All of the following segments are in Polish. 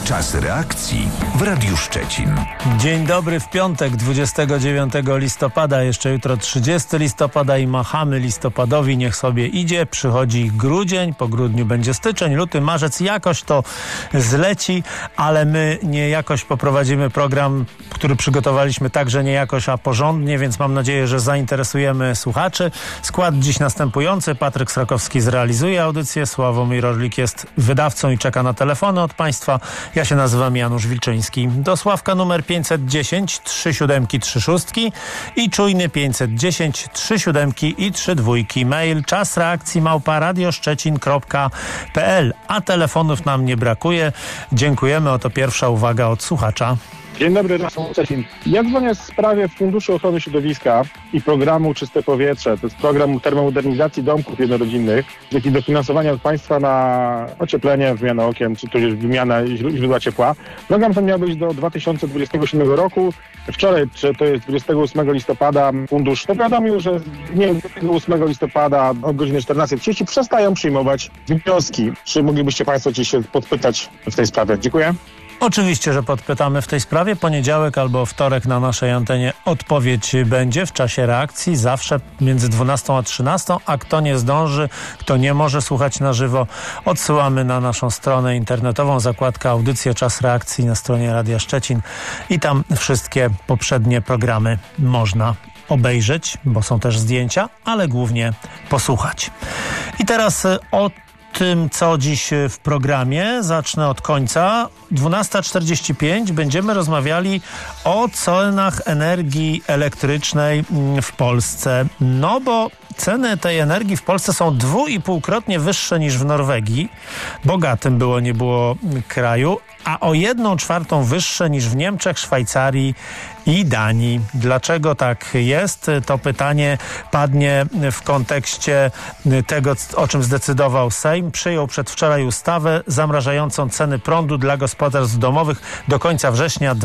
Czas reakcji w Radiu Szczecin. Dzień dobry w piątek, 29 listopada, jeszcze jutro 30 listopada i machamy listopadowi, niech sobie idzie. Przychodzi grudzień, po grudniu będzie styczeń, luty, marzec, jakoś to zleci, ale my nie jakoś poprowadzimy program, który przygotowaliśmy także nie jakoś, a porządnie, więc mam nadzieję, że zainteresujemy słuchaczy. Skład dziś następujący: Patryk Srakowski zrealizuje audycję, Sławomir Orlik jest wydawcą i czeka na telefony od Państwa. Ja się nazywam Janusz Wilczyński. Do Sławka numer 510 37 36 i czujny 510 37 i 32. Mail czas reakcji @radioszczecin.pl. A telefonów nam nie brakuje. Dziękujemy. Oto pierwsza uwaga od słuchacza. Dzień dobry, Radio Szczecin. Ja dzwonię w sprawie Funduszu Ochrony Środowiska i programu Czyste Powietrze. To jest program termomodernizacji domków jednorodzinnych, jak i dofinansowania od państwa na ocieplenie, wymianę okien, czy też wymianę źródła ciepła. Program ten miał być do 2027 roku. Wczoraj, czy to jest 28 listopada, fundusz powiadomił, że nie, 28 listopada od godziny 14:30 przestają przyjmować wnioski. Czy moglibyście Państwo dziś się podpytać w tej sprawie? Dziękuję. Oczywiście, że podpytamy w tej sprawie. Poniedziałek albo wtorek na naszej antenie odpowiedź będzie w czasie reakcji, zawsze między 12 a 13, a kto nie zdąży, kto nie może słuchać na żywo, odsyłamy na naszą stronę internetową, zakładka audycje, czas reakcji na stronie Radia Szczecin i tam wszystkie poprzednie programy można obejrzeć, bo są też zdjęcia, ale głównie posłuchać. I teraz o tym, co dziś w programie. Zacznę od końca. 12:45 będziemy rozmawiali o cenach energii elektrycznej w Polsce. No bo ceny tej energii w Polsce są 2,5-krotnie wyższe niż w Norwegii, bogatym było nie było kraju, a o 1/4 wyższe niż w Niemczech, Szwajcarii i Danii. Dlaczego tak jest? To pytanie padnie w kontekście tego, o czym zdecydował Sejm. Przyjął przedwczoraj ustawę zamrażającą ceny prądu dla gospodarstw domowych do końca września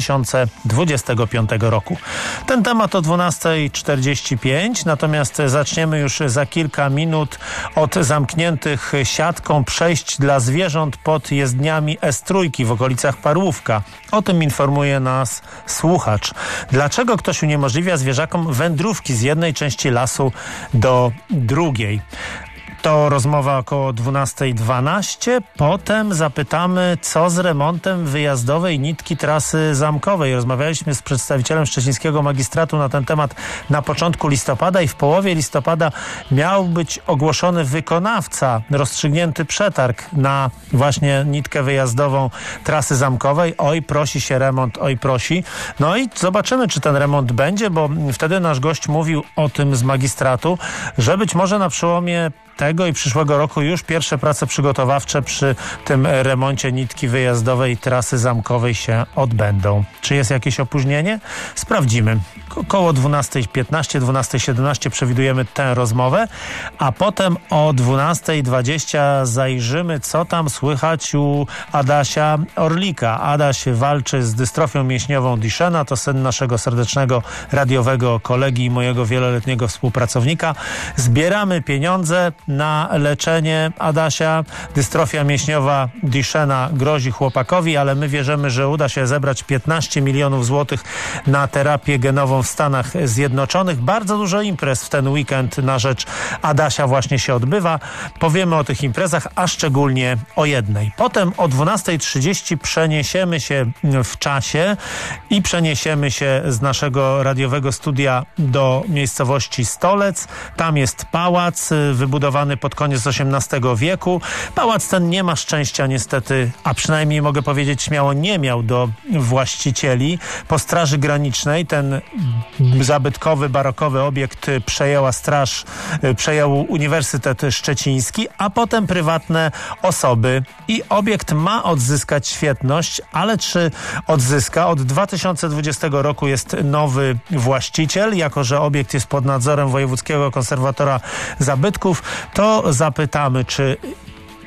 2025 roku. Ten temat o 12:45, natomiast zaczniemy już za kilka minut od zamkniętych siatką przejść dla zwierząt pod jezdniami S3 w okolicach Parłówka. O tym informuje nas słuchacz. Dlaczego ktoś uniemożliwia zwierzakom wędrówki z jednej części lasu do drugiej? To rozmowa około 12:12. Potem zapytamy, co z remontem wyjazdowej nitki trasy zamkowej. Rozmawialiśmy z przedstawicielem szczecińskiego magistratu na ten temat na początku listopada i w połowie listopada miał być ogłoszony wykonawca, rozstrzygnięty przetarg na właśnie nitkę wyjazdową trasy zamkowej. Oj, prosi się remont, oj, prosi. No i zobaczymy, czy ten remont będzie, bo wtedy nasz gość mówił o tym z magistratu, że być może na przełomie tego i przyszłego roku już pierwsze prace przygotowawcze przy tym remoncie nitki wyjazdowej trasy zamkowej się odbędą. Czy jest jakieś opóźnienie? Sprawdzimy. Około 12:15, 12:17 przewidujemy tę rozmowę, a potem o 12:20 zajrzymy, co tam słychać u Adasia Orlika. Adaś walczy z dystrofią mięśniową Duchenne, to syn naszego serdecznego radiowego kolegi i mojego wieloletniego współpracownika. Zbieramy pieniądze na leczenie Adasia. Dystrofia mięśniowa Duchenne grozi chłopakowi, ale my wierzymy, że uda się zebrać 15 milionów złotych na terapię genową w Stanach Zjednoczonych. Bardzo dużo imprez w ten weekend na rzecz Adasia właśnie się odbywa. Powiemy o tych imprezach, a szczególnie o jednej. Potem o 12:30 przeniesiemy się w czasie i przeniesiemy się z naszego radiowego studia do miejscowości Stolec. Tam jest pałac wybudowany pod koniec XVIII wieku. Pałac ten nie ma szczęścia niestety, a przynajmniej mogę powiedzieć śmiało, nie miał do właścicieli. Po Straży Granicznej ten zabytkowy, barokowy obiekt przejęła straż, przejął Uniwersytet Szczeciński, a potem prywatne osoby. I obiekt ma odzyskać świetność, ale czy odzyska? Od 2020 roku jest nowy właściciel. Jako że obiekt jest pod nadzorem Wojewódzkiego Konserwatora Zabytków, to zapytamy, czy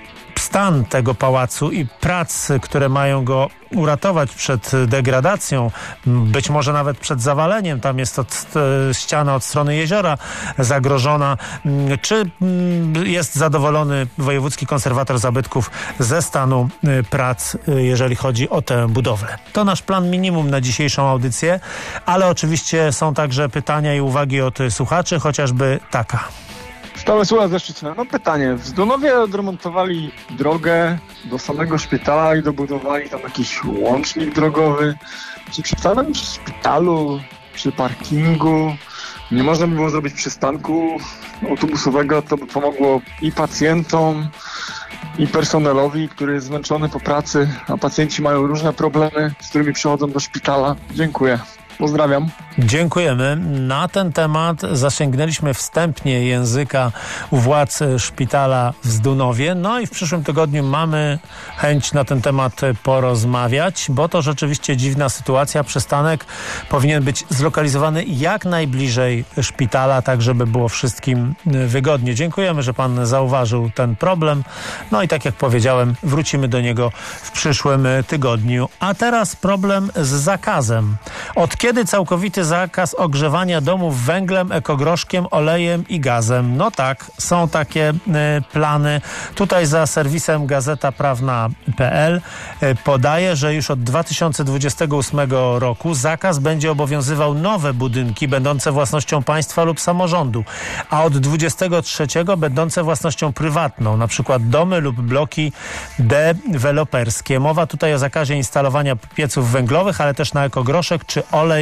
stan tego pałacu i prac, które mają go uratować przed degradacją, być może nawet przed zawaleniem. Tam jest ściana od strony jeziora zagrożona. Czy jest zadowolony wojewódzki konserwator zabytków ze stanu prac, jeżeli chodzi o tę budowlę? To nasz plan minimum na dzisiejszą audycję, ale oczywiście są także pytania i uwagi od słuchaczy, chociażby taka. Stałe ze Szczecina. No pytanie, w Zdunowie odremontowali drogę do samego szpitala i dobudowali tam jakiś łącznik drogowy. Czy przy samym szpitalu, przy parkingu nie można by było zrobić przystanku autobusowego? To by pomogło i pacjentom, i personelowi, który jest zmęczony po pracy, a pacjenci mają różne problemy, z którymi przychodzą do szpitala. Dziękuję. Pozdrawiam. Dziękujemy. Na ten temat zasięgnęliśmy wstępnie języka u władz szpitala w Zdunowie. No i w przyszłym tygodniu mamy chęć na ten temat porozmawiać, bo to rzeczywiście dziwna sytuacja. Przystanek powinien być zlokalizowany jak najbliżej szpitala, tak żeby było wszystkim wygodnie. Dziękujemy, że pan zauważył ten problem. No i tak jak powiedziałem, wrócimy do niego w przyszłym tygodniu. A teraz problem z zakazem. Od kiedy całkowity zakaz ogrzewania domów węglem, ekogroszkiem, olejem i gazem? No tak, są takie plany. Tutaj za serwisem gazetaprawna.pl podaje, że już od 2028 roku zakaz będzie obowiązywał nowe budynki będące własnością państwa lub samorządu, a od 23 będące własnością prywatną, na przykład domy lub bloki deweloperskie. Mowa tutaj o zakazie instalowania pieców węglowych, ale też na ekogroszek czy olej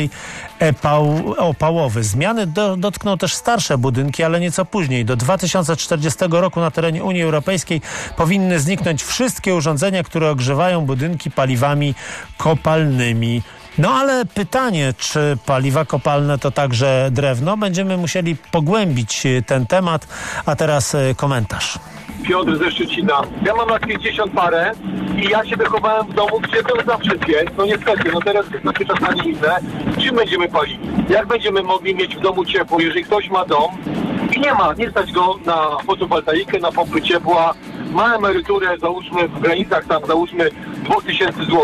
opałowy. Zmiany dotkną też starsze budynki, ale nieco później. Do 2040 roku na terenie Unii Europejskiej powinny zniknąć wszystkie urządzenia, które ogrzewają budynki paliwami kopalnymi. No ale pytanie, czy paliwa kopalne to także drewno? Będziemy musieli pogłębić ten temat, a teraz komentarz. Piotr ze Szczecina. Ja mam lat 50 parę i ja się wychowałem w domu, gdzie to zawsze piec. No niestety, no teraz jest nasze czasami inne. Czym będziemy palili? Jak będziemy mogli mieć w domu ciepło, jeżeli ktoś ma dom i nie stać go na fotowoltaikę, na pompy ciepła, ma emeryturę, załóżmy w granicach tam, załóżmy 2000 zł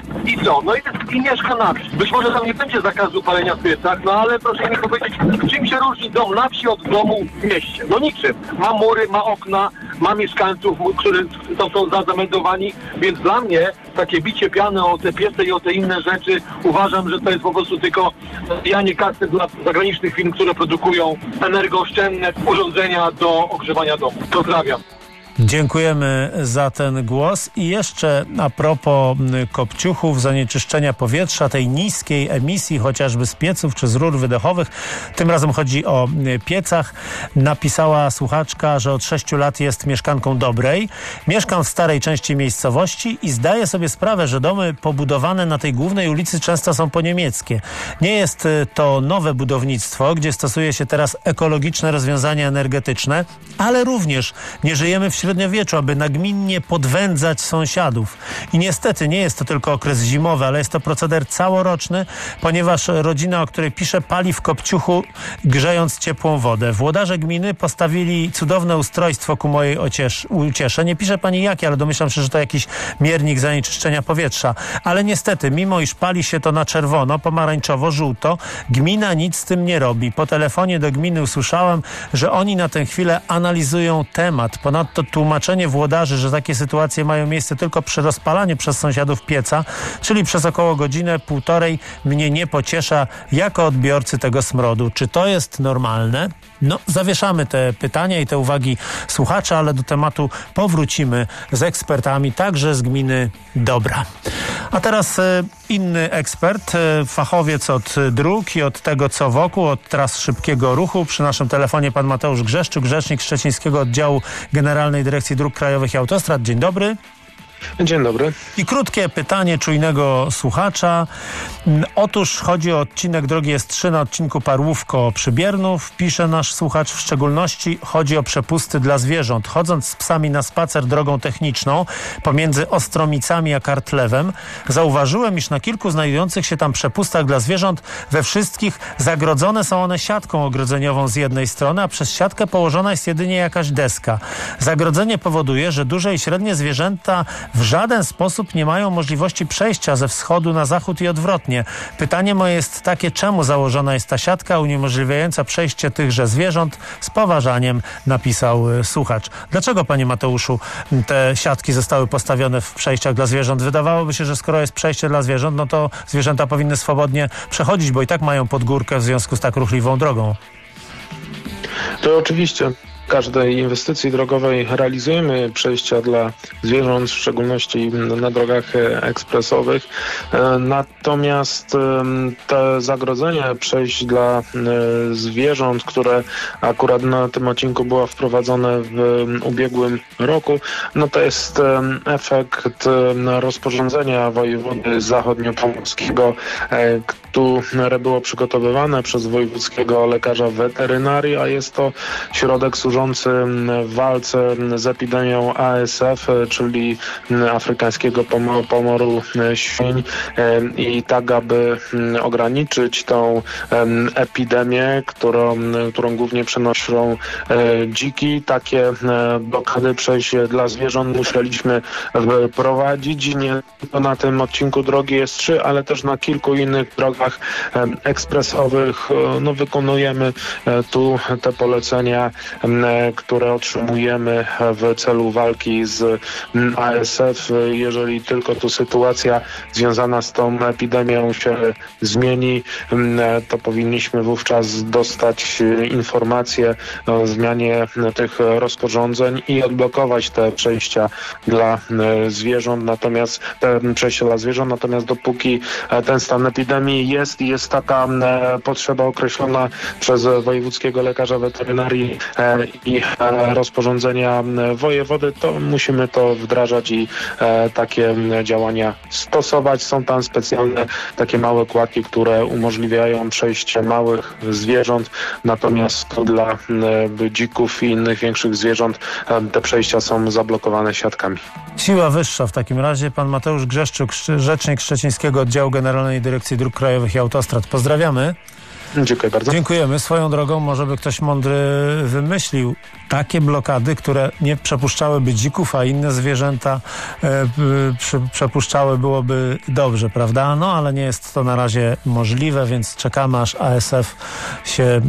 i co? No i mieszka na wsi. Być może tam nie będzie zakazu palenia w piecach, no ale proszę mi powiedzieć, czym się różni dom na wsi od domu w mieście? No niczym. Ma mury, ma okna, ma mieszkańców, którzy są zazameldowani, więc dla mnie takie bicie piany o te piece i o te inne rzeczy uważam, że to jest po prostu tylko zabijanie kasy dla zagranicznych firm, które produkują energooszczędne urządzenia do ogrzewania domu. Pozdrawiam. Dziękujemy za ten głos. I jeszcze a propos kopciuchów, zanieczyszczenia powietrza, tej niskiej emisji chociażby z pieców czy z rur wydechowych. Tym razem chodzi o piecach. Napisała słuchaczka, że od 6 lat jest mieszkanką Dobrej. Mieszkam w starej części miejscowości i zdaję sobie sprawę, że domy pobudowane na tej głównej ulicy często są poniemieckie. Nie jest to nowe budownictwo, gdzie stosuje się teraz ekologiczne rozwiązania energetyczne, ale również nie żyjemy w średniowieczu, aby nagminnie podwędzać sąsiadów. I niestety nie jest to tylko okres zimowy, ale jest to proceder całoroczny, ponieważ rodzina, o której piszę, pali w kopciuchu, grzejąc ciepłą wodę. Włodarze gminy postawili cudowne ustrojstwo ku mojej uciesze. Nie pisze pani jakie, ale domyślam się, że to jakiś miernik zanieczyszczenia powietrza. Ale niestety, mimo iż pali się to na czerwono, pomarańczowo, żółto, gmina nic z tym nie robi. Po telefonie do gminy usłyszałem, że oni na tę chwilę analizują temat. Ponadto tłumaczenie włodarzy, że takie sytuacje mają miejsce tylko przy rozpalaniu przez sąsiadów pieca, czyli przez około godzinę, półtorej, mnie nie pociesza jako odbiorcy tego smrodu. Czy to jest normalne? No, zawieszamy te pytania i te uwagi słuchacza, ale do tematu powrócimy z ekspertami, także z gminy Dobra. A teraz inny ekspert, fachowiec od dróg i od tego, co wokół, od tras szybkiego ruchu. Przy naszym telefonie pan Mateusz Grzeszczuk, rzecznik Szczecińskiego Oddziału Generalnej Dyrekcji Dróg Krajowych i Autostrad. Dzień dobry. Dzień dobry. I krótkie pytanie czujnego słuchacza. Otóż chodzi o odcinek drogi S3 na odcinku Parłówko-Przybiernów. Pisze nasz słuchacz, w szczególności chodzi o przepusty dla zwierząt. Chodząc z psami na spacer drogą techniczną pomiędzy Ostromicami a Kartlewem, zauważyłem, iż na kilku znajdujących się tam przepustach dla zwierząt we wszystkich zagrodzone są one siatką ogrodzeniową z jednej strony, a przez siatkę położona jest jedynie jakaś deska. Zagrodzenie powoduje, że duże i średnie zwierzęta w żaden sposób nie mają możliwości przejścia ze wschodu na zachód i odwrotnie. Pytanie moje jest takie, czemu założona jest ta siatka uniemożliwiająca przejście tychże zwierząt? Z poważaniem napisał słuchacz. Dlaczego, panie Mateuszu, te siatki zostały postawione w przejściach dla zwierząt? Wydawałoby się, że skoro jest przejście dla zwierząt, no to zwierzęta powinny swobodnie przechodzić, bo i tak mają pod górkę w związku z tak ruchliwą drogą. To oczywiście w każdej inwestycji drogowej realizujemy przejścia dla zwierząt, w szczególności na drogach ekspresowych. Natomiast te zagrodzenie przejść dla zwierząt, które akurat na tym odcinku było wprowadzone w ubiegłym roku, no to jest efekt rozporządzenia wojewody zachodniopomorskiego, które było przygotowywane przez wojewódzkiego lekarza weterynarii, a jest to środek służący w walce z epidemią ASF, czyli afrykańskiego pomoru świń, i tak, aby ograniczyć tą epidemię, którą głównie przenoszą dziki. Takie blokady przejść dla zwierząt musieliśmy prowadzić nie tylko na tym odcinku drogi S3, ale też na kilku innych drogach ekspresowych. No, wykonujemy tu te polecenia, które otrzymujemy w celu walki z ASF. Jeżeli tylko tu sytuacja związana z tą epidemią się zmieni, to powinniśmy wówczas dostać informację o zmianie tych rozporządzeń i odblokować te przejścia dla zwierząt. Natomiast dopóki ten stan epidemii jest taka potrzeba określona przez wojewódzkiego lekarza weterynarii i rozporządzenia wojewody, to musimy to wdrażać i takie działania stosować. Są tam specjalne takie małe kładki, które umożliwiają przejście małych zwierząt, natomiast dla dzików i innych większych zwierząt te przejścia są zablokowane siatkami. Siła wyższa w takim razie. Pan Mateusz Grzeszczuk, rzecznik Szczecińskiego Oddziału Generalnej Dyrekcji Dróg Krajowych i Autostrad. Pozdrawiamy. Dziękuję bardzo. Dziękujemy. Swoją drogą, może by ktoś mądry wymyślił takie blokady, które nie przepuszczałyby dzików, a inne zwierzęta przepuszczały, byłoby dobrze, prawda? No, ale nie jest to na razie możliwe, więc czekamy, aż ASF się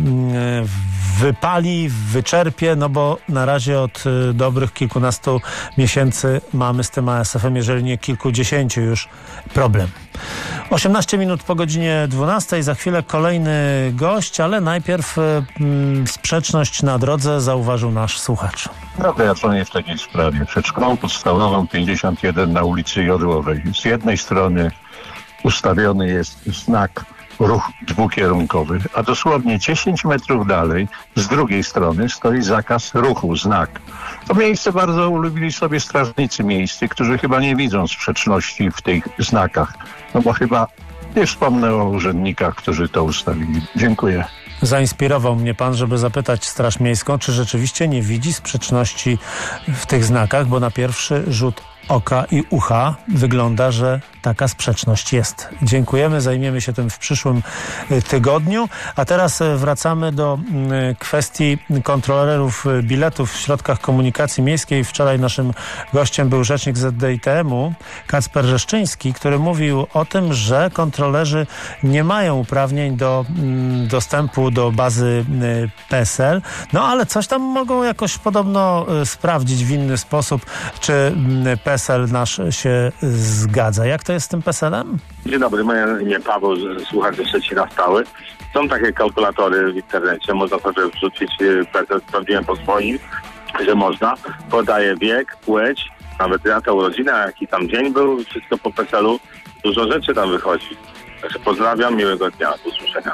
wypali, wyczerpie, no bo na razie od dobrych kilkunastu miesięcy mamy z tym ASF-em, jeżeli nie kilkudziesięciu już, problem. 18 minut po godzinie 12. Za chwilę kolejny gość, ale najpierw sprzeczność na drodze zauważył nasz słuchacz. Prawda, ja dzwonię w takiej sprawie. Przed szkołą podstawową 51 na ulicy Jodłowej. Z jednej strony ustawiony jest znak ruch dwukierunkowy, a dosłownie 10 metrów dalej z drugiej strony stoi zakaz ruchu, znak. To miejsce bardzo ulubili sobie strażnicy miejscy, którzy chyba nie widzą sprzeczności w tych znakach. No bo chyba nie wspomnę o urzędnikach, którzy to ustawili. Dziękuję. Zainspirował mnie pan, żeby zapytać Straż Miejską, czy rzeczywiście nie widzi sprzeczności w tych znakach, bo na pierwszy rzut oka i ucha wygląda, że taka sprzeczność jest. Dziękujemy, zajmiemy się tym w przyszłym tygodniu. A teraz wracamy do kwestii kontrolerów biletów w środkach komunikacji miejskiej. Wczoraj naszym gościem był rzecznik ZDITM-u, Kacper Rzeszczyński, który mówił o tym, że kontrolerzy nie mają uprawnień do dostępu do bazy PESEL, no ale coś tam mogą jakoś podobno sprawdzić w inny sposób, czy PESEL nasz się zgadza. Jak to jest z tym PESEL-em? Dzień dobry, moje imię Paweł, słuchacz ze Szczecina stały. Są takie kalkulatory w internecie, można sobie wrzucić PESEL, sprawdziłem po swoim, że można. Podaję wiek, płeć, nawet data urodziny, jaki tam dzień był, wszystko po PESEL-u. Dużo rzeczy tam wychodzi. Także pozdrawiam, miłego dnia, do usłyszenia.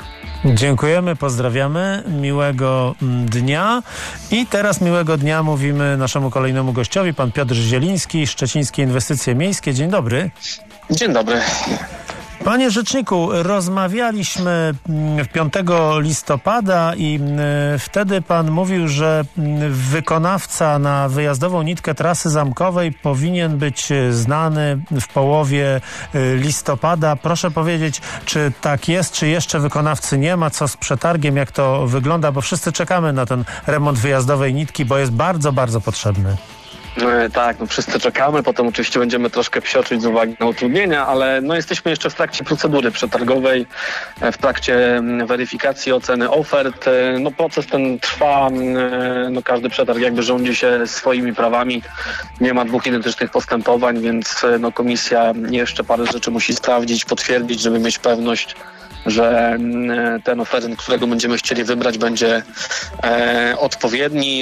Dziękujemy, pozdrawiamy, miłego dnia. I teraz miłego dnia mówimy naszemu kolejnemu gościowi, pan Piotr Zieliński, Szczecińskie Inwestycje Miejskie. Dzień dobry. Dzień dobry. Panie rzeczniku, rozmawialiśmy 5 listopada i wtedy pan mówił, że wykonawca na wyjazdową nitkę trasy zamkowej powinien być znany w połowie listopada. Proszę powiedzieć, czy tak jest, czy jeszcze wykonawcy nie ma, co z przetargiem, jak to wygląda, bo wszyscy czekamy na ten remont wyjazdowej nitki, bo jest bardzo, bardzo potrzebny. Tak, wszyscy czekamy, potem oczywiście będziemy troszkę psioczyć z uwagi na utrudnienia, ale jesteśmy jeszcze w trakcie procedury przetargowej, w trakcie weryfikacji, oceny ofert. Proces ten trwa, każdy przetarg jakby rządzi się swoimi prawami, nie ma dwóch identycznych postępowań, więc komisja jeszcze parę rzeczy musi sprawdzić, potwierdzić, żeby mieć pewność, że ten oferent, którego będziemy chcieli wybrać, będzie odpowiedni,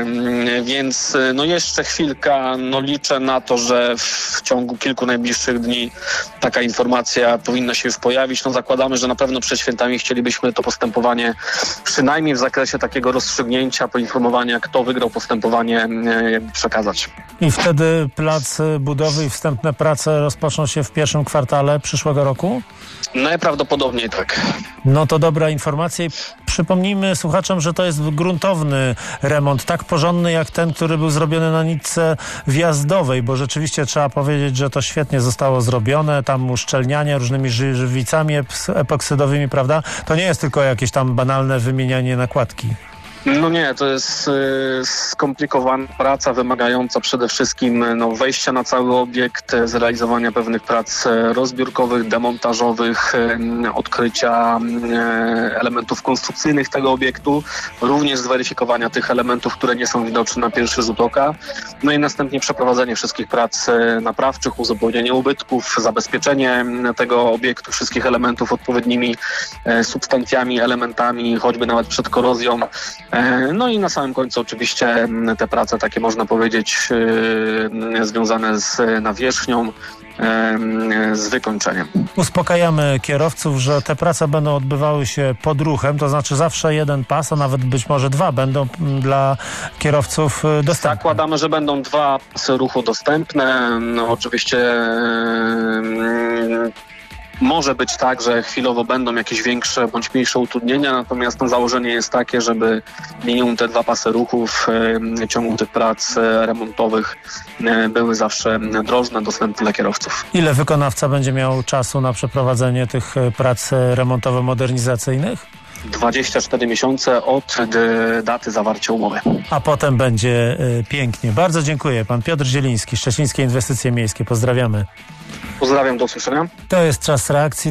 więc jeszcze chwilkę, liczę na to, że w ciągu kilku najbliższych dni taka informacja powinna się już pojawić. Zakładamy, że na pewno przed świętami chcielibyśmy to postępowanie przynajmniej w zakresie takiego rozstrzygnięcia, poinformowania, kto wygrał postępowanie, przekazać. I wtedy plac budowy i wstępne prace rozpoczną się w pierwszym kwartale przyszłego roku? Najprawdopodobniej tak. To dobra informacja i przypomnijmy słuchaczom, że to jest gruntowny remont, tak porządny jak ten, który był zrobiony na nitce wjazdowej, bo rzeczywiście trzeba powiedzieć, że to świetnie zostało zrobione, tam uszczelnianie różnymi żywicami epoksydowymi, prawda? To nie jest tylko jakieś tam banalne wymienianie nakładki. Nie, to jest skomplikowana praca wymagająca przede wszystkim wejścia na cały obiekt, zrealizowania pewnych prac rozbiórkowych, demontażowych, odkrycia elementów konstrukcyjnych tego obiektu, również zweryfikowania tych elementów, które nie są widoczne na pierwszy rzut oka, i następnie przeprowadzenie wszystkich prac naprawczych, uzupełnienie ubytków, zabezpieczenie tego obiektu, wszystkich elementów odpowiednimi substancjami, elementami, choćby nawet przed korozją. I na samym końcu oczywiście te prace takie, można powiedzieć, związane z nawierzchnią, z wykończeniem. Uspokajamy kierowców, że te prace będą odbywały się pod ruchem, to znaczy zawsze jeden pas, a nawet być może dwa będą dla kierowców dostępne. Zakładamy, że będą dwa pasy ruchu dostępne. Oczywiście może być tak, że chwilowo będą jakieś większe bądź mniejsze utrudnienia, natomiast założenie jest takie, żeby minimum te dwa pasy ruchu w ciągu tych prac remontowych były zawsze drożne, dostępne dla kierowców. Ile wykonawca będzie miał czasu na przeprowadzenie tych prac remontowo-modernizacyjnych? 24 miesiące od daty zawarcia umowy. A potem będzie pięknie. Bardzo dziękuję. Pan Piotr Zieliński, Szczecińskie Inwestycje Miejskie. Pozdrawiamy. Pozdrawiam, do usłyszenia. To jest czas reakcji,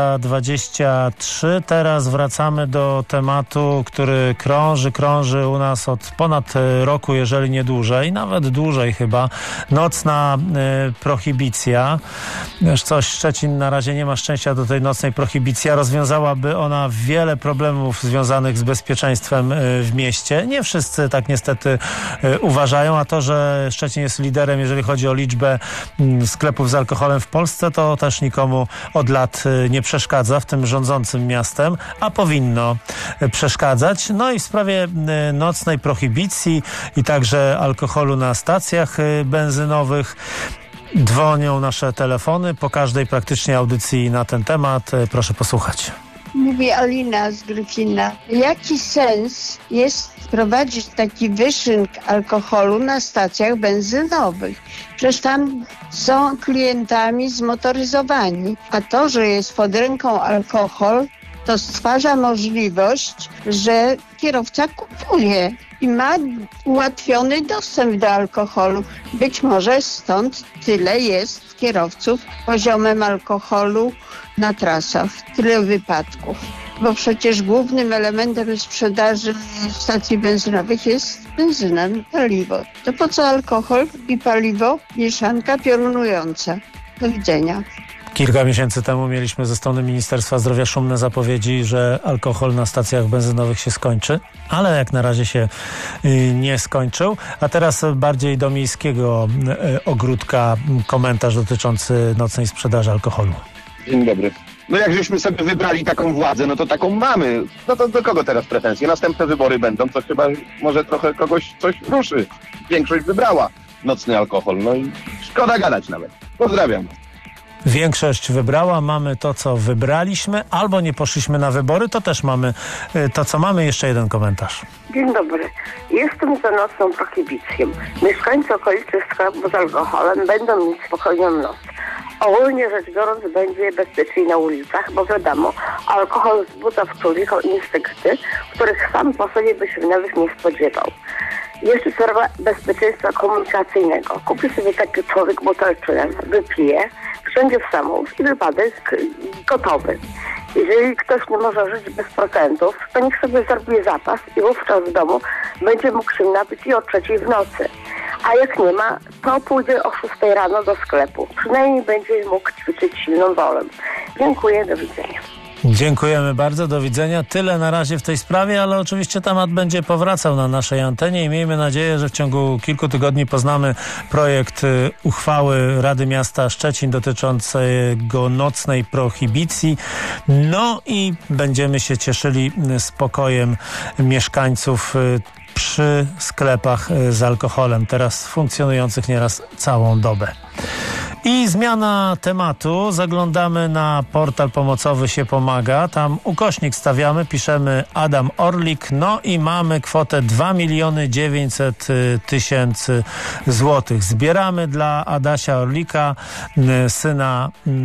12:23. Teraz wracamy do tematu, który krąży u nas od ponad roku, jeżeli nie dłużej, nawet dłużej chyba. Nocna prohibicja. Szczecin na razie nie ma szczęścia do tej nocnej prohibicji. Rozwiązałaby ona wiele problemów związanych z bezpieczeństwem w mieście. Nie wszyscy tak niestety uważają, a to, że Szczecin jest liderem, jeżeli chodzi o liczbę sklepów z alkoholem w Polsce, to też nikomu od lat nie przeszkadza, w tym rządzącym miastem, a powinno przeszkadzać. I w sprawie nocnej prohibicji i także alkoholu na stacjach benzynowych dzwonią nasze telefony po każdej praktycznie audycji na ten temat. Proszę posłuchać. Mówi Alina z Gryfina. Jaki sens jest prowadzić taki wyszynk alkoholu na stacjach benzynowych? Przecież tam są klientami zmotoryzowani, a to, że jest pod ręką alkohol, to stwarza możliwość, że kierowca kupuje i ma ułatwiony dostęp do alkoholu. Być może stąd tyle jest kierowców poziomem alkoholu na trasach, tyle wypadków. Bo przecież głównym elementem sprzedaży stacji benzynowych jest benzyna, paliwo. To po co alkohol i paliwo? Mieszanka piorunująca. Do widzenia. Kilka miesięcy temu mieliśmy ze strony Ministerstwa Zdrowia szumne zapowiedzi, że alkohol na stacjach benzynowych się skończy, ale jak na razie się nie skończył. A teraz bardziej do miejskiego ogródka komentarz dotyczący nocnej sprzedaży alkoholu. Dzień dobry. No jak żeśmy sobie wybrali taką władzę, no to taką mamy. No to do kogo teraz pretensje? Następne wybory będą, to chyba może trochę kogoś coś ruszy. Większość wybrała nocny alkohol, no i szkoda gadać nawet. Pozdrawiam. Większość wybrała, mamy to, co wybraliśmy, albo nie poszliśmy na wybory, to też mamy to, co mamy. Jeszcze jeden komentarz. Dzień dobry. Jestem za nocną prohibicją. Mieszkańcy okolicy sklepu z alkoholem będą mieć spokojną noc. Ogólnie rzecz biorąc będzie bezpieczniej na ulicach, bo wiadomo, alkohol wzbudza w człowieku instynkty, których sam po sobie by się nawet nie spodziewał. Jeszcze sprawa bezpieczeństwa komunikacyjnego. Kupi sobie taki człowiek butelkę, wypije, wsiądzie w samochód i wypadek gotowy. Jeżeli ktoś nie może żyć bez procentów, to niech sobie zrobi zapas i wówczas w domu będzie mógł się napić i o 3:00 w nocy. A jak nie ma, to pójdzie o 6 rano do sklepu. Przynajmniej będzie mógł ćwiczyć silną wolę. Dziękuję, do widzenia. Dziękujemy bardzo, do widzenia. Tyle na razie w tej sprawie, ale oczywiście temat będzie powracał na naszej antenie i miejmy nadzieję, że w ciągu kilku tygodni poznamy projekt uchwały Rady Miasta Szczecin dotyczącego nocnej prohibicji. No i będziemy się cieszyli spokojem mieszkańców przy sklepach z alkoholem, teraz funkcjonujących nieraz całą dobę. I zmiana tematu. Zaglądamy na portal pomocowy Się Pomaga. Tam ukośnik stawiamy, piszemy Adam Orlik, no i mamy kwotę 2 900 000 złotych. Zbieramy dla Adasia Orlika, syna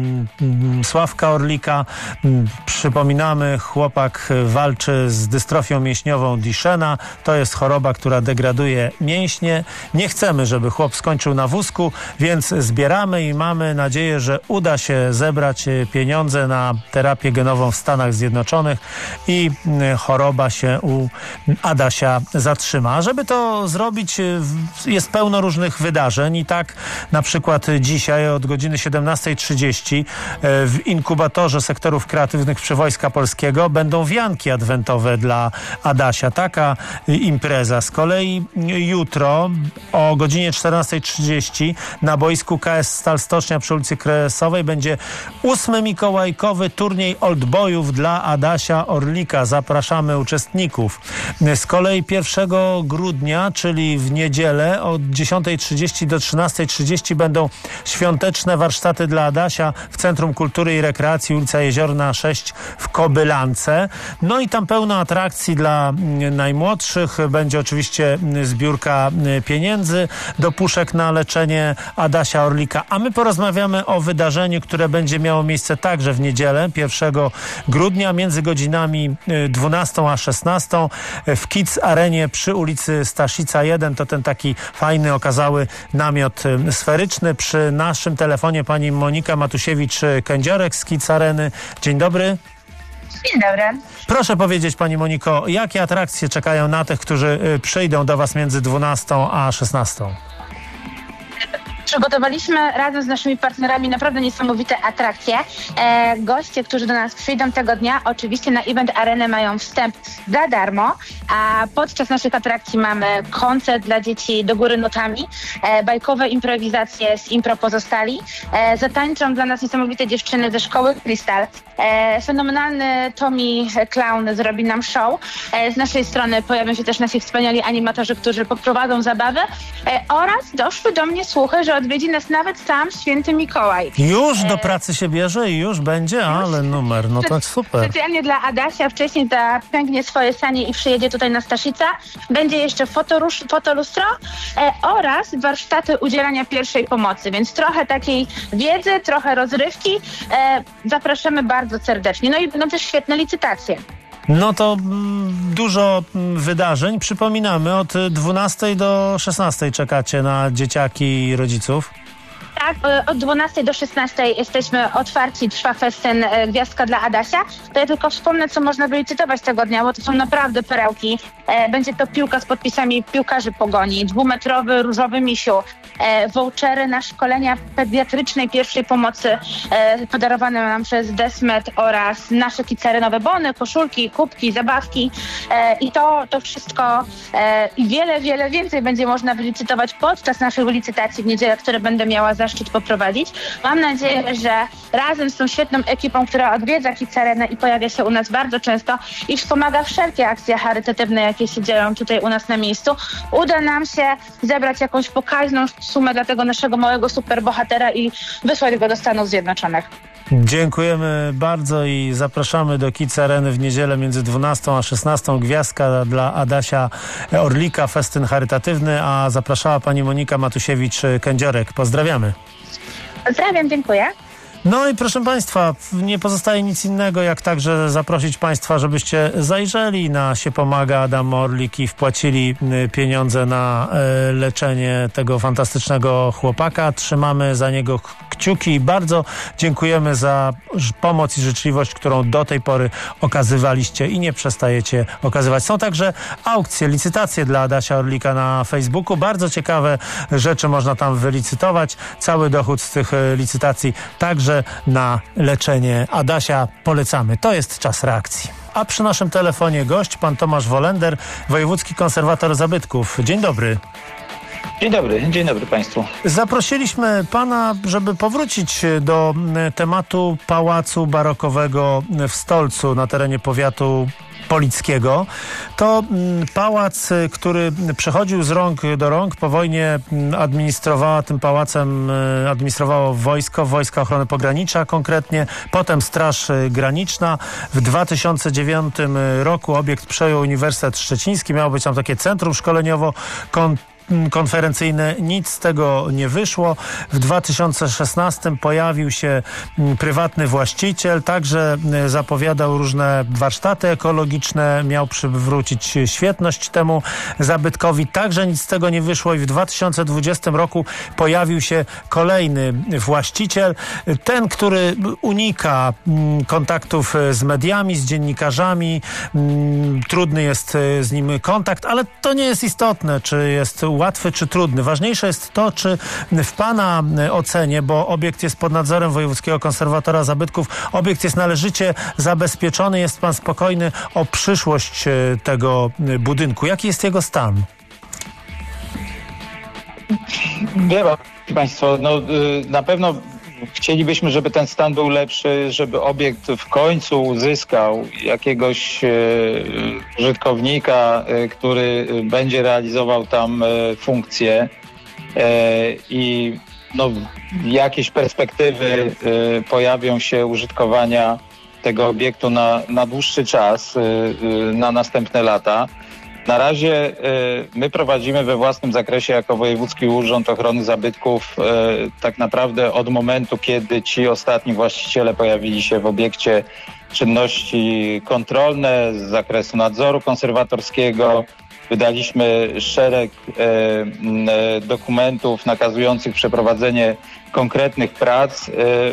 Sławka Orlika. Przypominamy, chłopak walczy z dystrofią mięśniową Duchenne. To jest choroba, która degraduje mięśnie. Nie chcemy, żeby chłop skończył na wózku, więc zbieramy i mamy nadzieję, że uda się zebrać pieniądze na terapię genową w Stanach Zjednoczonych i choroba się u Adasia zatrzyma. Żeby to zrobić, jest pełno różnych wydarzeń i tak na przykład dzisiaj od godziny 17:30 w inkubatorze sektorów kreatywnych przy Wojska Polskiego będą wianki adwentowe dla Adasia. Taka impreza. Z kolei jutro o godzinie 14:30 na boisku KS Stal Stocznia przy ulicy Kresowej będzie 8. mikołajkowy turniej oldboyów dla Adasia Orlika. Zapraszamy uczestników. Z kolei 1 grudnia, czyli w niedzielę od 10:30 do 13:30 będą świąteczne warsztaty dla Adasia w Centrum Kultury i Rekreacji, ulica Jeziorna 6 w Kobylance. No i tam pełno atrakcji dla najmłodszych. Będzie oczywiście zbiórka pieniędzy do puszek na leczenie Adasia Orlika. A my porozmawiamy o wydarzeniu, które będzie miało miejsce także w niedzielę 1 grudnia między godzinami 12 a 16 w Kids Arenie przy ulicy Staszica 1. To ten taki fajny, okazały namiot sferyczny. Przy naszym telefonie pani Monika Matusiewicz-Kędziorek z Kids Areny. Dzień dobry. Dzień dobry. Proszę powiedzieć, pani Moniko, jakie atrakcje czekają na tych, którzy przyjdą do was między 12 a 16? Przygotowaliśmy razem z naszymi partnerami naprawdę niesamowite atrakcje. Goście, którzy do nas przyjdą tego dnia, oczywiście na Event Arenę mają wstęp za darmo, a podczas naszych atrakcji mamy koncert dla dzieci do góry notami, bajkowe improwizacje z Impro Pozostali. Zatańczą dla nas niesamowite dziewczyny ze szkoły Krystal. Fenomenalny Tommy Clown zrobi nam show. Z naszej strony pojawią się też nasi wspaniali animatorzy, którzy poprowadzą zabawę. Oraz doszły do mnie słuchy, że odwiedzi nas nawet sam Święty Mikołaj. Już do pracy się bierze i już będzie, ale numer, no to super. Specjalnie dla Adasia wcześniej zapęgnie swoje sanie i przyjedzie tutaj na Staszica. Będzie jeszcze fotolustro oraz warsztaty udzielania pierwszej pomocy, więc trochę takiej wiedzy, trochę rozrywki. Zapraszamy bardzo serdecznie. No i będą też świetne licytacje. No to dużo wydarzeń. Przypominamy, od 12 do 16 czekacie na dzieciaki i rodziców. Tak, od 12 do 16 jesteśmy otwarci, trwa festyn Gwiazdka dla Adasia. To ja tylko wspomnę, co można wylicytować tego dnia, bo to są naprawdę perełki. Będzie to piłka z podpisami piłkarzy Pogoni, 2-metrowy różowy misiu, vouchery na szkolenia pediatrycznej pierwszej pomocy podarowane nam przez Desmet oraz nasze kicerenowe bony, koszulki, kubki, zabawki i to wszystko i wiele więcej będzie można wylicytować podczas naszych licytacji w niedzielę, które będę miała zaszczyt poprowadzić. Mam nadzieję, że razem z tą świetną ekipą, która odwiedza kicerenę i pojawia się u nas bardzo często i wspomaga wszelkie akcje charytatywne, jakie się dzieją tutaj u nas na miejscu, uda nam się zebrać jakąś pokaźną sumę dla tego naszego małego superbohatera i wysłać go do Stanów Zjednoczonych. Dziękujemy bardzo i zapraszamy do Kids Areny w niedzielę między 12 a 16. Gwiazdka dla Adasia Orlika, festyn charytatywny, a zapraszała pani Monika Matusiewicz-Kędziorek. Pozdrawiamy. Pozdrawiam, dziękuję. No i proszę Państwa, nie pozostaje nic innego, jak także zaprosić Państwa, żebyście zajrzeli na Się Pomaga Adam Orlik i wpłacili pieniądze na leczenie tego fantastycznego chłopaka. Trzymamy za niego kciuki i bardzo dziękujemy za pomoc i życzliwość, którą do tej pory okazywaliście i nie przestajecie okazywać. Są także aukcje, licytacje dla Adasia Orlika na Facebooku. Bardzo ciekawe rzeczy można tam wylicytować. Cały dochód z tych licytacji także na leczenie Adasia polecamy. To jest czas reakcji. A przy naszym telefonie gość, pan Tomasz Wolender, wojewódzki konserwator zabytków. Dzień dobry. Dzień dobry Państwu. Zaprosiliśmy pana, żeby powrócić do tematu pałacu barokowego w Stolcu na terenie powiatu polickiego. To pałac, który przechodził z rąk do rąk. Po wojnie administrowała tym pałacem, administrowało Wojska Ochrony Pogranicza konkretnie, potem Straż Graniczna. W 2009 roku obiekt przejął Uniwersytet Szczeciński. Miało być tam takie centrum szkoleniowo-konferencyjne. Nic z tego nie wyszło. W 2016 pojawił się prywatny właściciel, także zapowiadał różne warsztaty ekologiczne, miał przywrócić świetność temu zabytkowi. Także nic z tego nie wyszło i w 2020 roku pojawił się kolejny właściciel. Ten, który unika kontaktów z mediami, z dziennikarzami. Trudny jest z nim kontakt, ale to nie jest istotne, czy jest łatwy czy trudny. Ważniejsze jest to, czy w pana ocenie, bo obiekt jest pod nadzorem Wojewódzkiego Konserwatora Zabytków, obiekt jest należycie zabezpieczony, jest pan spokojny o przyszłość tego budynku. Jaki jest jego stan? Wie Państwo, na pewno chcielibyśmy, żeby ten stan był lepszy, żeby obiekt w końcu uzyskał jakiegoś użytkownika, który będzie realizował tam funkcje i jakieś perspektywy pojawią się użytkowania tego obiektu na dłuższy czas, na następne lata. Na razie my prowadzimy we własnym zakresie jako Wojewódzki Urząd Ochrony Zabytków tak naprawdę od momentu, kiedy ci ostatni właściciele pojawili się w obiekcie, czynności kontrolne z zakresu nadzoru konserwatorskiego. Wydaliśmy szereg dokumentów nakazujących przeprowadzenie konkretnych prac.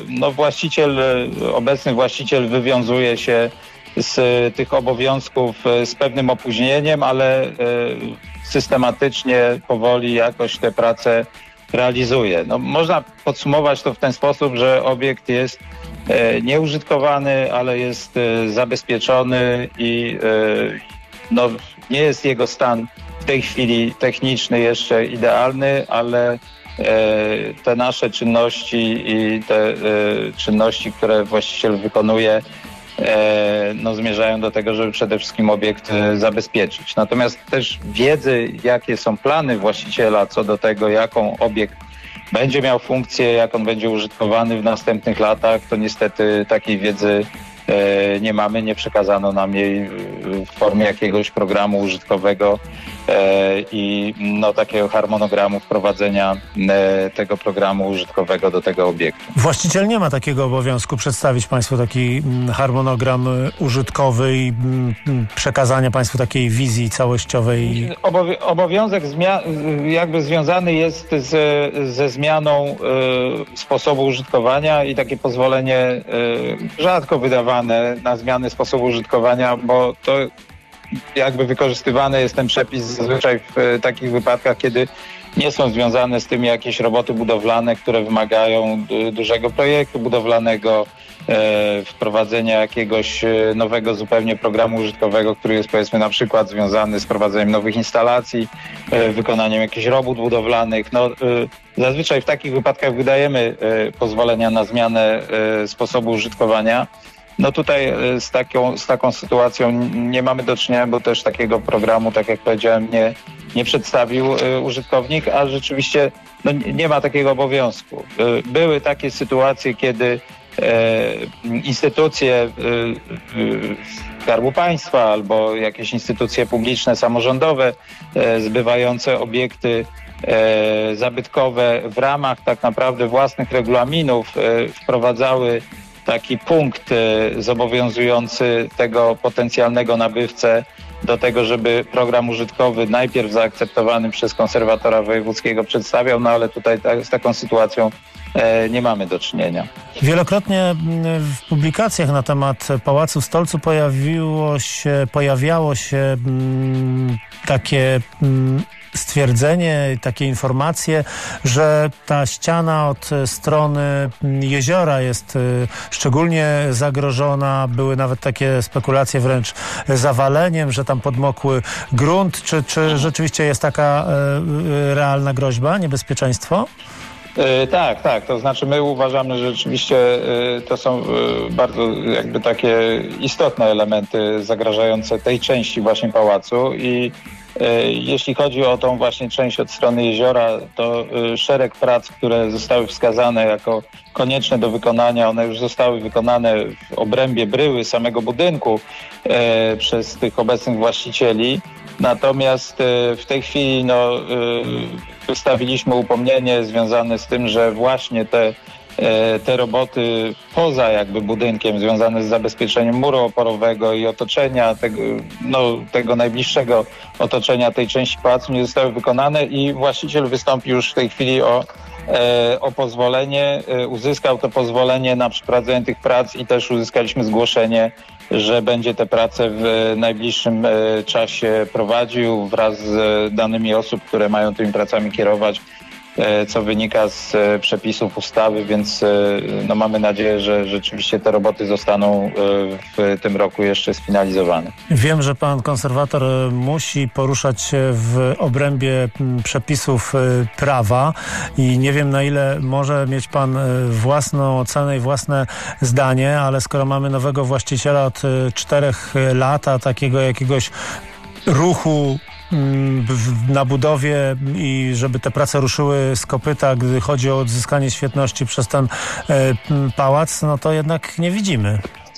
Obecny właściciel wywiązuje się z tych obowiązków z pewnym opóźnieniem, ale systematycznie, powoli jakoś te prace realizuje. Można podsumować to w ten sposób, że obiekt jest nieużytkowany, ale jest zabezpieczony i nie jest jego stan w tej chwili techniczny jeszcze idealny, ale te nasze czynności i te czynności, które właściciel wykonuje, zmierzają do tego, żeby przede wszystkim obiekt zabezpieczyć. Natomiast też wiedzy, jakie są plany właściciela co do tego, jaką obiekt będzie miał funkcję, jak on będzie użytkowany w następnych latach, to niestety takiej wiedzy nie mamy, nie przekazano nam jej w formie jakiegoś programu użytkowego i takiego harmonogramu wprowadzenia tego programu użytkowego do tego obiektu. Właściciel nie ma takiego obowiązku przedstawić Państwu taki harmonogram użytkowy i przekazania Państwu takiej wizji całościowej? Obowiązek jakby związany jest ze zmianą sposobu użytkowania i takie pozwolenie rzadko wydawane na zmianę sposobu użytkowania, bo to jakby wykorzystywany jest ten przepis zazwyczaj w takich wypadkach, kiedy nie są związane z tym jakieś roboty budowlane, które wymagają dużego projektu budowlanego, wprowadzenia jakiegoś nowego zupełnie programu użytkowego, który jest powiedzmy na przykład związany z prowadzeniem nowych instalacji, wykonaniem jakichś robót budowlanych. No, zazwyczaj w takich wypadkach wydajemy pozwolenia na zmianę sposobu użytkowania. No tutaj z taką sytuacją nie mamy do czynienia, bo też takiego programu, tak jak powiedziałem, nie przedstawił użytkownik, a rzeczywiście no, nie ma takiego obowiązku. Były takie sytuacje, kiedy instytucje Skarbu Państwa albo jakieś instytucje publiczne, samorządowe zbywające obiekty zabytkowe w ramach tak naprawdę własnych regulaminów wprowadzały taki punkt zobowiązujący tego potencjalnego nabywcę do tego, żeby program użytkowy najpierw zaakceptowany przez konserwatora wojewódzkiego przedstawiał, no ale tutaj z taką sytuacją nie mamy do czynienia. Wielokrotnie w publikacjach na temat Pałacu Stolcu pojawiało się takie stwierdzenie, takie informacje, że ta ściana od strony jeziora jest szczególnie zagrożona. Były nawet takie spekulacje wręcz zawaleniem, że tam podmokły grunt. Czy rzeczywiście jest taka realna groźba, niebezpieczeństwo? Tak. To znaczy my uważamy, że rzeczywiście to są bardzo jakby takie istotne elementy zagrażające tej części właśnie pałacu i jeśli chodzi o tą właśnie część od strony jeziora, to szereg prac, które zostały wskazane jako konieczne do wykonania, one już zostały wykonane w obrębie bryły samego budynku przez tych obecnych właścicieli. Natomiast w tej chwili wystawiliśmy upomnienie związane z tym, że właśnie te roboty poza jakby budynkiem związane z zabezpieczeniem muru oporowego i otoczenia tego najbliższego otoczenia tej części pałacu nie zostały wykonane i właściciel wystąpi już w tej chwili o pozwolenie, uzyskał to pozwolenie na przeprowadzenie tych prac i też uzyskaliśmy zgłoszenie, że będzie te prace w najbliższym czasie prowadził wraz z danymi osób, które mają tymi pracami kierować, co wynika z przepisów ustawy, więc mamy nadzieję, że rzeczywiście te roboty zostaną w tym roku jeszcze sfinalizowane. Wiem, że pan konserwator musi poruszać się w obrębie przepisów prawa i nie wiem, na ile może mieć pan własną ocenę i własne zdanie, ale skoro mamy nowego właściciela od 4 lat, a takiego jakiegoś ruchu na budowie i żeby te prace ruszyły z kopyta, gdy chodzi o odzyskanie świetności przez ten pałac, no to jednak nie widzimy.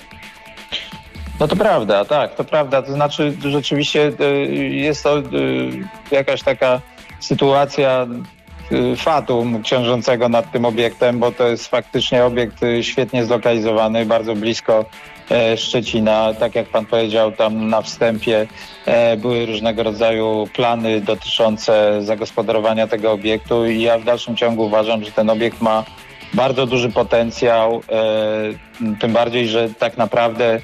No to prawda, tak, to prawda. To znaczy rzeczywiście jest to jakaś taka sytuacja fatum ciążącego nad tym obiektem, bo to jest faktycznie obiekt świetnie zlokalizowany, bardzo blisko Szczecina. Tak jak pan powiedział, tam na wstępie były różnego rodzaju plany dotyczące zagospodarowania tego obiektu i ja w dalszym ciągu uważam, że ten obiekt ma bardzo duży potencjał, tym bardziej, że tak naprawdę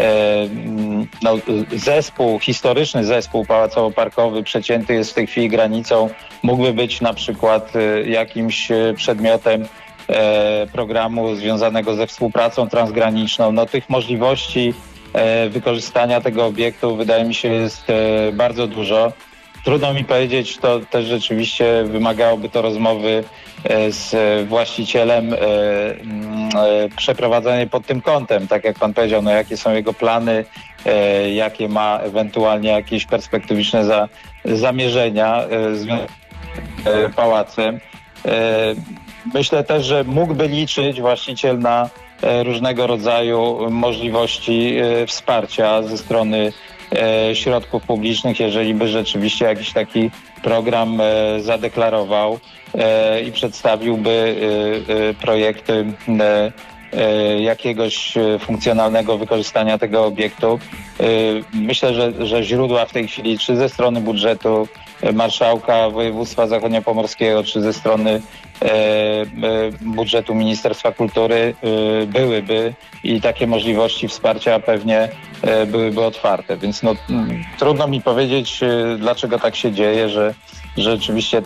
historyczny zespół pałacowo-parkowy przecięty jest w tej chwili granicą, mógłby być na przykład jakimś przedmiotem programu związanego ze współpracą transgraniczną. No, tych możliwości wykorzystania tego obiektu wydaje mi się jest bardzo dużo. Trudno mi powiedzieć, to też rzeczywiście wymagałoby to rozmowy z właścicielem, przeprowadzenie pod tym kątem, tak jak pan powiedział, no jakie są jego plany, jakie ma ewentualnie jakieś perspektywiczne zamierzenia związane z pałacem. Myślę też, że mógłby liczyć właściciel na różnego rodzaju możliwości wsparcia ze strony środków publicznych, jeżeli by rzeczywiście jakiś taki program zadeklarował i przedstawiłby projekty jakiegoś funkcjonalnego wykorzystania tego obiektu. Myślę, że źródła w tej chwili, czy ze strony budżetu marszałka województwa zachodniopomorskiego, czy ze strony budżetu Ministerstwa Kultury byłyby i takie możliwości wsparcia pewnie byłyby otwarte. Więc trudno mi powiedzieć, dlaczego tak się dzieje, że rzeczywiście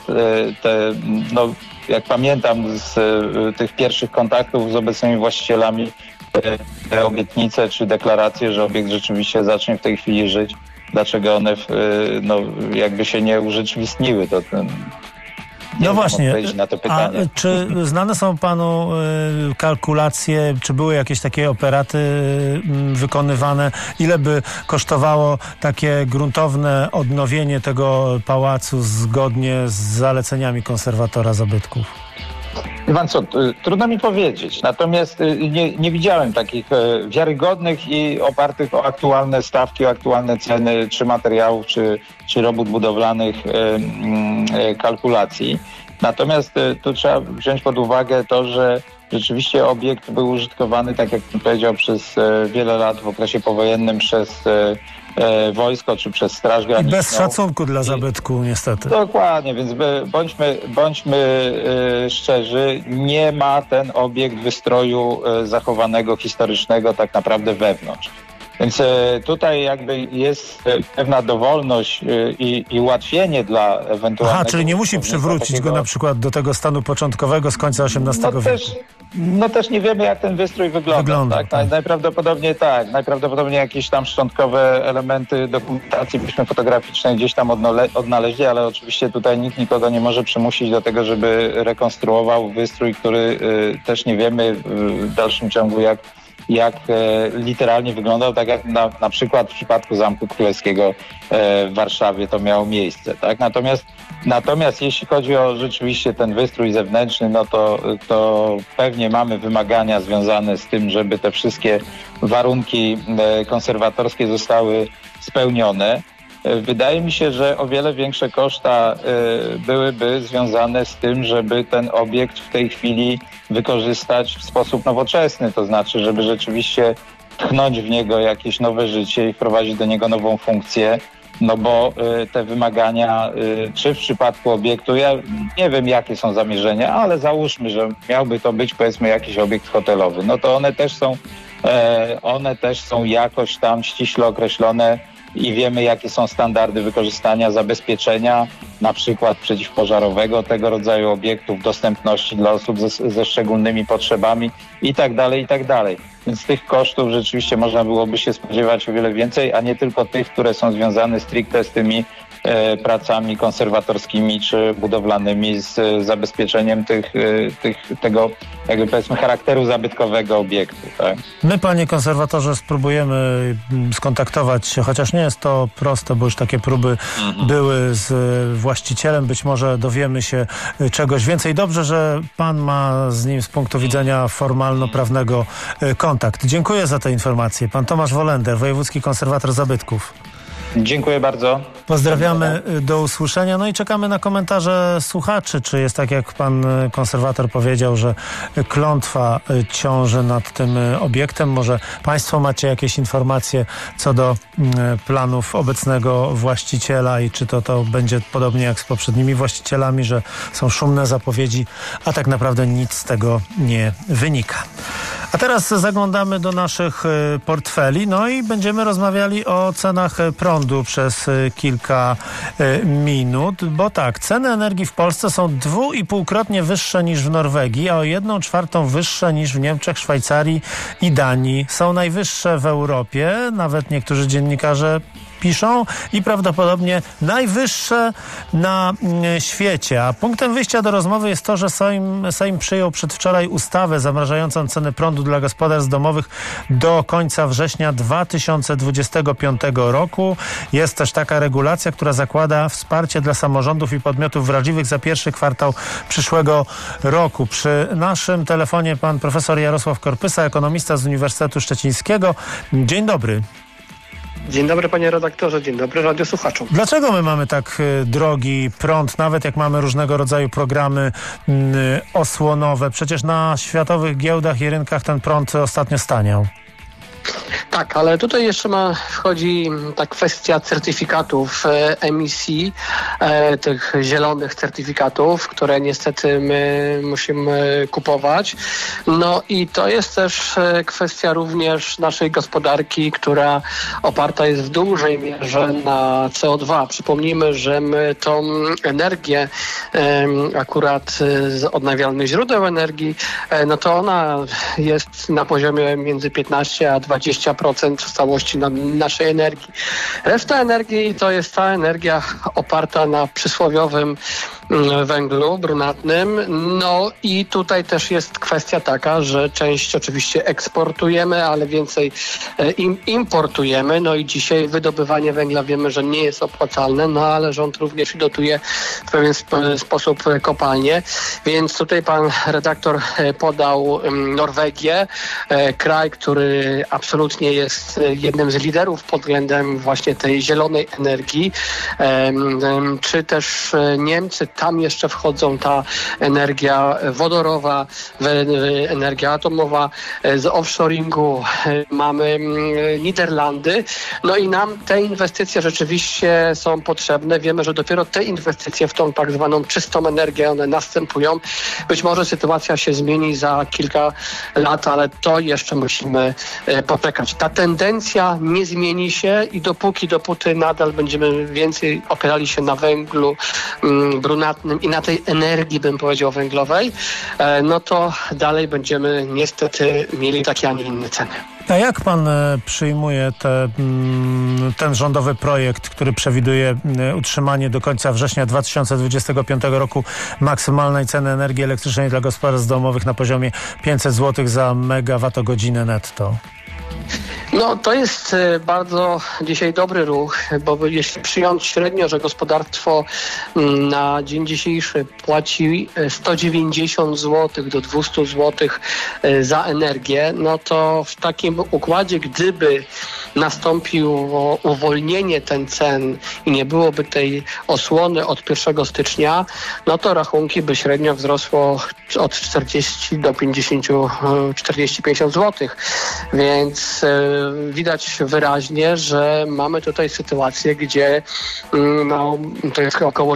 jak pamiętam z tych pierwszych kontaktów z obecnymi właścicielami, te obietnice czy deklaracje, że obiekt rzeczywiście zacznie w tej chwili żyć, dlaczego one jakby się nie urzeczywistniły, to no właśnie, na to pytanie. A czy znane są panu kalkulacje, czy były jakieś takie operaty wykonywane? Ile by kosztowało takie gruntowne odnowienie tego pałacu zgodnie z zaleceniami konserwatora zabytków? Iwan, trudno mi powiedzieć, natomiast nie widziałem takich wiarygodnych i opartych o aktualne stawki, o aktualne ceny czy materiałów, czy robót budowlanych kalkulacji. Natomiast tu trzeba wziąć pod uwagę to, że rzeczywiście obiekt był użytkowany, tak jak pan powiedział, przez wiele lat w okresie powojennym przez wojsko czy przez Straż Graniczną. I bez szacunku dla zabytku niestety. Dokładnie, więc bądźmy szczerzy, nie ma ten obiekt wystroju zachowanego, historycznego tak naprawdę wewnątrz. Więc tutaj jakby jest pewna dowolność i ułatwienie dla ewentualnego... czyli nie musi przywrócić go na przykład do tego stanu początkowego z końca XVIII wieku. Też nie wiemy, jak ten wystrój wygląda. Tak? Najprawdopodobniej tak. Najprawdopodobniej jakieś tam szczątkowe elementy dokumentacji fotograficznej gdzieś tam odnaleźli, ale oczywiście tutaj nikt nikogo nie może przymusić do tego, żeby rekonstruował wystrój, który też nie wiemy w dalszym ciągu, jak literalnie wyglądał, tak jak na przykład w przypadku Zamku Królewskiego w Warszawie to miało miejsce. Tak? Natomiast jeśli chodzi o rzeczywiście ten wystrój zewnętrzny, no to pewnie mamy wymagania związane z tym, żeby te wszystkie warunki konserwatorskie zostały spełnione. Wydaje mi się, że o wiele większe koszta byłyby związane z tym, żeby ten obiekt w tej chwili wykorzystać w sposób nowoczesny, to znaczy, żeby rzeczywiście tchnąć w niego jakieś nowe życie i wprowadzić do niego nową funkcję, no bo te wymagania, czy w przypadku obiektu, ja nie wiem, jakie są zamierzenia, ale załóżmy, że miałby to być, powiedzmy, jakiś obiekt hotelowy, no to one też są jakoś tam ściśle określone i wiemy, jakie są standardy wykorzystania zabezpieczenia, na przykład przeciwpożarowego tego rodzaju obiektów, dostępności dla osób ze szczególnymi potrzebami i tak dalej. Więc tych kosztów rzeczywiście można byłoby się spodziewać o wiele więcej, a nie tylko tych, które są związane stricte z tymi pracami konserwatorskimi czy budowlanymi z zabezpieczeniem tego jakby powiedzmy charakteru zabytkowego obiektu. Tak? My, panie konserwatorze, spróbujemy skontaktować się, chociaż nie jest to proste, bo już takie próby były z właścicielem. Być może dowiemy się czegoś więcej. Dobrze, że pan ma z nim z punktu widzenia formalno-prawnego kontakt. Dziękuję za te informacje. Pan Tomasz Wolender, wojewódzki konserwator zabytków. Dziękuję bardzo. Pozdrawiamy, do usłyszenia. No i czekamy na komentarze słuchaczy. Czy jest tak, jak pan konserwator powiedział, że klątwa ciąży nad tym obiektem? Może państwo macie jakieś informacje co do planów obecnego właściciela i czy to będzie podobnie jak z poprzednimi właścicielami, że są szumne zapowiedzi, a tak naprawdę nic z tego nie wynika. A teraz zaglądamy do naszych portfeli, no i będziemy rozmawiali o cenach prądu przez kilka minut, bo tak, ceny energii w Polsce są 2,5-krotnie wyższe niż w Norwegii, a o 1/4 wyższe niż w Niemczech, Szwajcarii i Danii. Są najwyższe w Europie, nawet niektórzy dziennikarze piszą, i prawdopodobnie najwyższe na świecie. A punktem wyjścia do rozmowy jest to, że Sejm przyjął przedwczoraj ustawę zamrażającą ceny prądu dla gospodarstw domowych do końca września 2025 roku. Jest też taka regulacja, która zakłada wsparcie dla samorządów i podmiotów wrażliwych za pierwszy kwartał przyszłego roku. Przy naszym telefonie pan profesor Jarosław Korpysa, ekonomista z Uniwersytetu Szczecińskiego. Dzień dobry. Dzień dobry panie redaktorze, dzień dobry radiosłuchaczom. Dlaczego my mamy tak drogi prąd, nawet jak mamy różnego rodzaju programy osłonowe? Przecież na światowych giełdach i rynkach ten prąd ostatnio staniał. Tak, ale tutaj jeszcze wchodzi ta kwestia certyfikatów emisji, tych zielonych certyfikatów, które niestety my musimy kupować. No i to jest też kwestia również naszej gospodarki, która oparta jest w dużej mierze na CO2. Przypomnijmy, że my tą energię akurat z odnawialnych źródeł energii, no to ona jest na poziomie między 15 a 20% w całości naszej energii. Reszta energii to jest ta energia oparta na przysłowiowym węglu brunatnym. No i tutaj też jest kwestia taka, że część oczywiście eksportujemy, ale więcej importujemy. No i dzisiaj wydobywanie węgla wiemy, że nie jest opłacalne, no ale rząd również dotuje w pewien sposób kopalnie. Więc tutaj pan redaktor podał Norwegię, kraj, który absolutnie jest jednym z liderów pod względem właśnie tej zielonej energii, czy też Niemcy. Tam jeszcze wchodzą ta energia wodorowa, energia atomowa, z offshoringu mamy Niderlandy. No i nam te inwestycje rzeczywiście są potrzebne. Wiemy, że dopiero te inwestycje w tą tak zwaną czystą energię, one następują. Być może sytuacja się zmieni za kilka lat, ale to jeszcze musimy poczekać. Ta tendencja nie zmieni się i dopóty nadal będziemy więcej opierali się na węglu brunatnym i na tej energii, bym powiedział, węglowej, no to dalej będziemy niestety mieli takie, a nie inne ceny. A jak pan przyjmuje ten rządowy projekt, który przewiduje utrzymanie do końca września 2025 roku maksymalnej ceny energii elektrycznej dla gospodarstw domowych na poziomie 500 zł za megawattogodzinę netto? No to jest bardzo dzisiaj dobry ruch, bo jeśli przyjąć średnio, że gospodarstwo na dzień dzisiejszy płaci 190 zł do 200 zł za energię, no to w takim układzie, gdyby nastąpiło uwolnienie ten cen i nie byłoby tej osłony od 1 stycznia, no to rachunki by średnio wzrosło od 40 do 50, 40-50 zł. Więc widać wyraźnie, że mamy tutaj sytuację, gdzie no, to jest około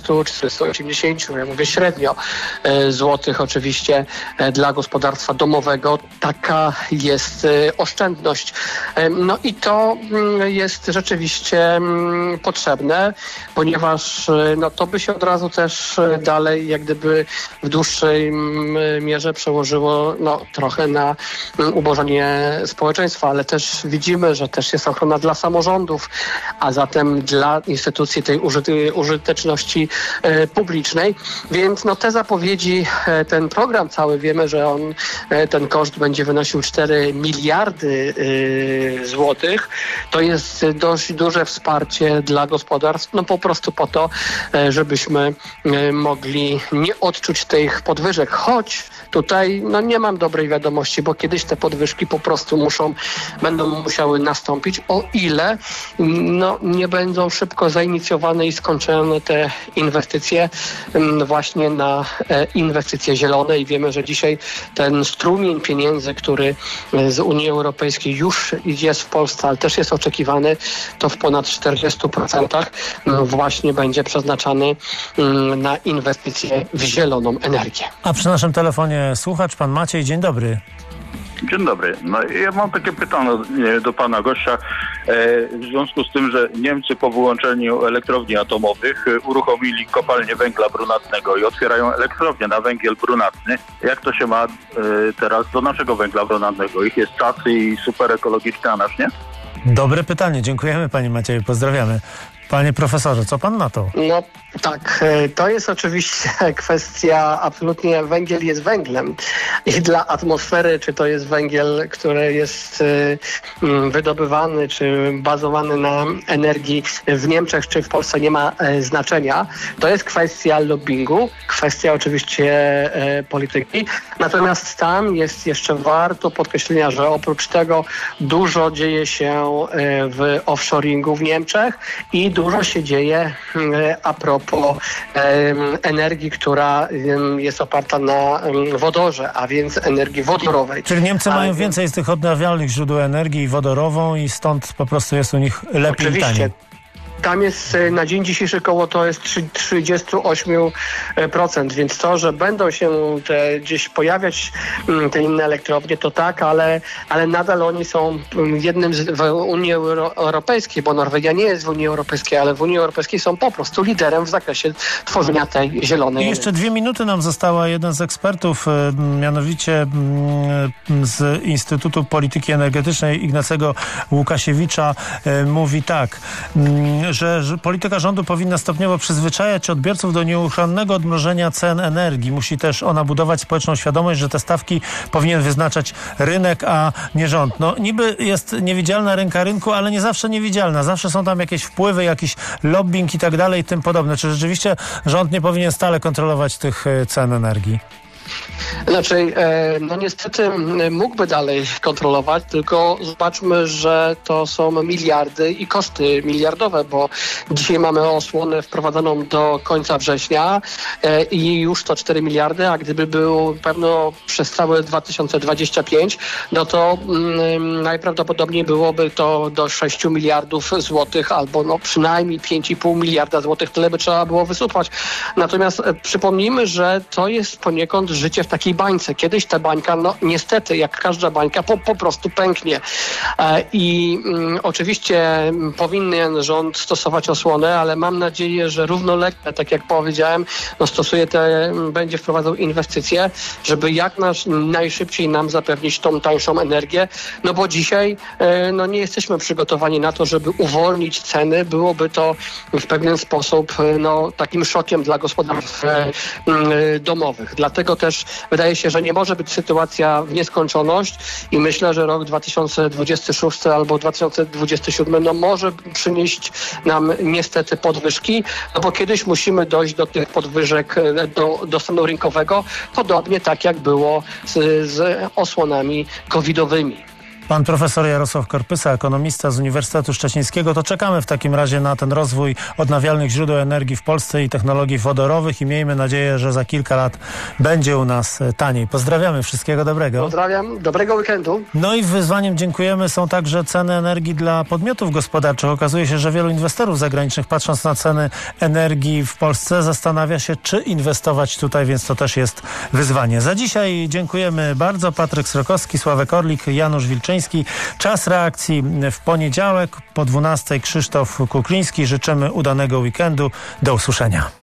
400-480, ja mówię średnio, złotych oczywiście dla gospodarstwa domowego. Taka jest oszczędność. No i to jest rzeczywiście potrzebne, ponieważ no, to by się od razu też dalej jak gdyby w dłuższej mierze przełożyło no, trochę na ubożenie społeczeństwa, ale też widzimy, że też jest ochrona dla samorządów, a zatem dla instytucji tej użyteczności publicznej. Więc no, te zapowiedzi, ten program cały, wiemy, że ten koszt będzie wynosił 4 miliardy złotych. To jest dość duże wsparcie dla gospodarstw, no po prostu po to, żebyśmy mogli nie odczuć tych podwyżek, choć tutaj no, nie mam dobrej wiadomości, bo kiedyś te podwyżki po prostu będą musiały nastąpić, o ile no, nie będą szybko zainicjowane i skończone te inwestycje właśnie na inwestycje zielone i wiemy, że dzisiaj ten strumień pieniędzy, który z Unii Europejskiej już jest w Polsce, ale też jest oczekiwany, to w ponad 40% właśnie będzie przeznaczany na inwestycje w zieloną energię. A przy naszym telefonie słuchacz, pan Maciej, dzień dobry. Dzień dobry. No, ja mam takie pytanie do pana gościa. W związku z tym, że Niemcy po wyłączeniu elektrowni atomowych uruchomili kopalnię węgla brunatnego i otwierają elektrownię na węgiel brunatny. Jak to się ma teraz do naszego węgla brunatnego? Ich jest tacy i super ekologiczny, a nasz nie? Dobre pytanie. Dziękujemy panie Macieju. Pozdrawiamy. Panie profesorze, co pan na to? No tak, to jest oczywiście kwestia, absolutnie węgiel jest węglem i dla atmosfery, czy to jest węgiel, który jest wydobywany, czy bazowany na energii w Niemczech, czy w Polsce, nie ma znaczenia. To jest kwestia lobbingu, kwestia oczywiście polityki. Natomiast tam jest jeszcze warto podkreślenia, że oprócz tego dużo dzieje się w offshoringu w Niemczech i dużo się dzieje a propos energii, która jest oparta na wodorze, a więc energii wodorowej. Czyli Niemcy mają więcej z tych odnawialnych źródeł energii, wodorową, i stąd po prostu jest u nich lepiej i taniej. Tam jest na dzień dzisiejszy koło to jest 38%, więc to, że będą się gdzieś pojawiać te inne elektrownie, to tak, ale nadal oni są jednym w Unii Europejskiej, bo Norwegia nie jest w Unii Europejskiej, ale w Unii Europejskiej są po prostu liderem w zakresie tworzenia tej zielonej. I jeszcze 2 minuty nam została. Jeden z ekspertów, mianowicie z Instytutu Polityki Energetycznej Ignacego Łukasiewicza, mówi tak, że polityka rządu powinna stopniowo przyzwyczajać odbiorców do nieuchronnego odmrożenia cen energii. Musi też ona budować społeczną świadomość, że te stawki powinien wyznaczać rynek, a nie rząd. No niby jest niewidzialna ręka rynku, ale nie zawsze niewidzialna. Zawsze są tam jakieś wpływy, jakiś lobbying i tak dalej i tym podobne. Czy rzeczywiście rząd nie powinien stale kontrolować tych cen energii? Znaczy, no niestety mógłby dalej kontrolować, tylko zobaczmy, że to są miliardy i koszty miliardowe, bo dzisiaj mamy osłonę wprowadzoną do końca września i już to 4 miliardy, a gdyby był pewno przez cały 2025, no to najprawdopodobniej byłoby to do 6 miliardów złotych, albo no przynajmniej 5,5 miliarda złotych, tyle by trzeba było wysupłać. Natomiast przypomnijmy, że to jest poniekąd życie w takiej bańce. Kiedyś ta bańka, no niestety, jak każda bańka, po prostu pęknie. I oczywiście powinien rząd stosować osłonę, ale mam nadzieję, że równolegle, tak jak powiedziałem, no będzie wprowadzał inwestycje, żeby jak najszybciej nam zapewnić tą tańszą energię, no bo dzisiaj no nie jesteśmy przygotowani na to, żeby uwolnić ceny. Byłoby to w pewien sposób no takim szokiem dla gospodarstw domowych. Dlatego też wydaje się, że nie może być sytuacja w nieskończoność i myślę, że rok 2026 albo 2027 no może przynieść nam niestety podwyżki, no bo kiedyś musimy dojść do tych podwyżek do stanu rynkowego, podobnie tak jak było z osłonami covidowymi. Pan profesor Jarosław Korpysa, ekonomista z Uniwersytetu Szczecińskiego. To czekamy w takim razie na ten rozwój odnawialnych źródeł energii w Polsce i technologii wodorowych i miejmy nadzieję, że za kilka lat będzie u nas taniej. Pozdrawiamy, wszystkiego dobrego. Pozdrawiam, dobrego weekendu. No i wyzwaniem, dziękujemy, są także ceny energii dla podmiotów gospodarczych. Okazuje się, że wielu inwestorów zagranicznych, patrząc na ceny energii w Polsce, zastanawia się, czy inwestować tutaj, więc to też jest wyzwanie. Za dzisiaj dziękujemy bardzo. Patryk Srokowski, Sławek Orlik, Janusz Wilczyński. Czas reakcji w poniedziałek po 12:00. Krzysztof Kukliński. Życzymy udanego weekendu. Do usłyszenia.